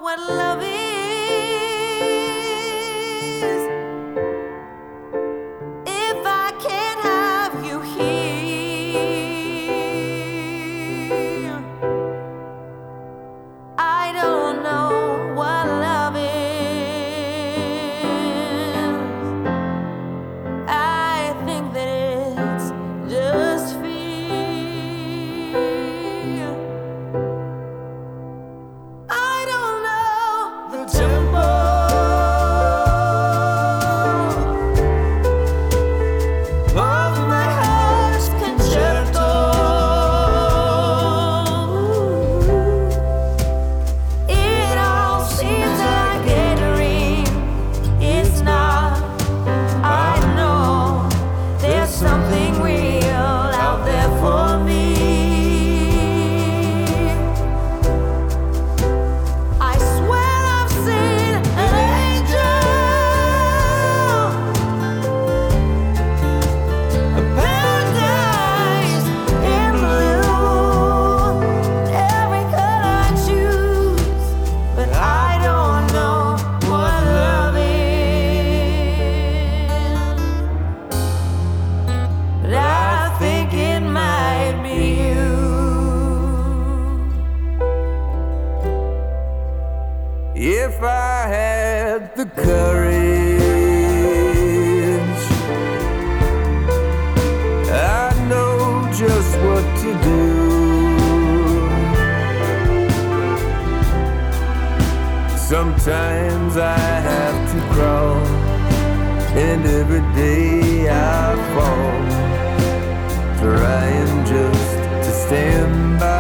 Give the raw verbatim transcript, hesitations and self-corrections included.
what love is. If I can't have you here, I don't know what love is. I think that it's just fear. I don't know the tempo of my heart's concerto. It all seems like a dream. It's not. I know there's something real out there for me. I swear I've seen an angel, a paradise in blue, every color I choose, but I don't know what love is. But I think it might be you. If I had the courage, I know just what to do. Sometimes I have to crawl, and every day I fall, trying just to stand by.